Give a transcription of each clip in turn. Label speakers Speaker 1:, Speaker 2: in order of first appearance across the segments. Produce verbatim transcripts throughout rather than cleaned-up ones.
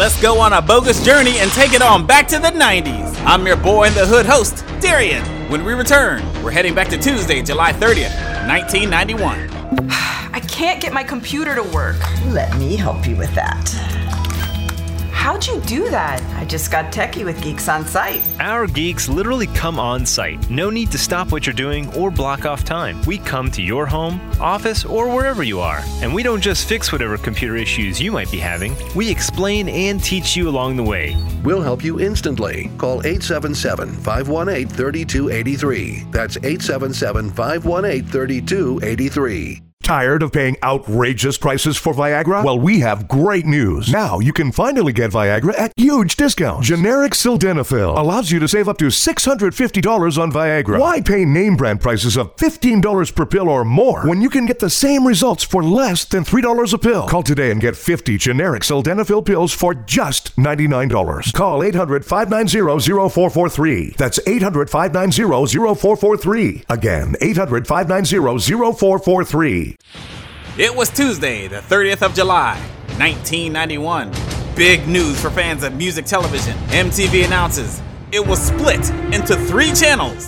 Speaker 1: Let's go on a bogus journey and take it on back to the nineties. I'm your boy in the hood host, Darian. When we return, we're heading back to Tuesday, July thirtieth, nineteen ninety-one.
Speaker 2: I can't get my computer to work.
Speaker 3: Let me help you with that.
Speaker 2: How'd you do that?
Speaker 3: I just got techie with Geeks on Site.
Speaker 4: Our geeks literally come on site. No need to stop what you're doing or block off time. We come to your home, office, or wherever you are. And we don't just fix whatever computer issues you might be having. We explain and teach you along the way.
Speaker 5: We'll help you instantly. Call eight seven seven, five one eight, three two eight three. That's eight seven seven, five one eight, three two eight three.
Speaker 6: Tired of paying outrageous prices for Viagra? Well, we have great news. Now you can finally get Viagra at huge discounts. Generic sildenafil allows you to save up to six hundred fifty dollars on Viagra. Why pay name brand prices of fifteen dollars per pill or more when you can get the same results for less than three dollars a pill? Call today and get fifty generic sildenafil pills for just ninety-nine dollars. Call eight hundred, five nine zero, zero four four three. That's eight hundred, five nine zero, zero four four three. Again, eight hundred, five nine zero, zero four four three.
Speaker 1: It was Tuesday, the thirtieth of July, nineteen ninety-one. Big news for fans of music television. M T V announces it was split into three channels.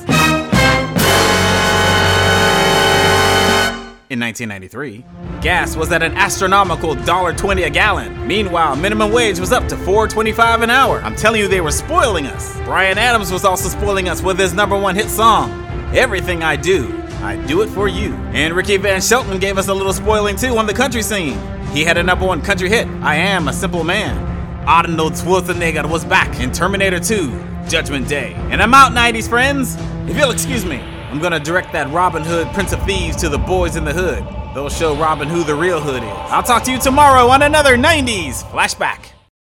Speaker 1: In nineteen ninety-three, gas was at an astronomical one dollar twenty a gallon. Meanwhile, minimum wage was up to four dollars and twenty-five cents an hour. I'm telling you, they were spoiling us. Bryan Adams was also spoiling us with his number one hit song, Everything I Do, I Do It For You. And Ricky Van Shelton gave us a little spoiling too on the country scene. He had a number one country hit, I Am a Simple Man. Arnold Schwarzenegger was back in Terminator two, Judgment Day. And I'm out, nineties friends. If you'll excuse me, I'm gonna direct that Robin Hood Prince of Thieves to the boys in the hood. They'll show Robin who the real hood is. I'll talk to you tomorrow on another nineties Flashback.